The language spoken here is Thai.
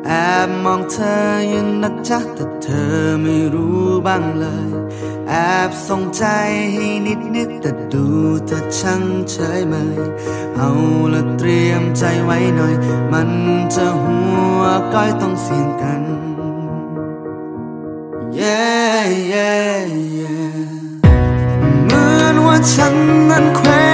แอบมองเธออยู่นะจ๊ะแต่เธอไม่รู้บ้างเลยแอบส่งใจให้นิดแต่ดูเธอช่างเฉยเมยเอาละเตรียมใจไว้หน่อยมันจะหัวก้อยต้องเสี่ยงกัน yeah, yeah, yeah เหมือนว่าฉันนั้นเคว้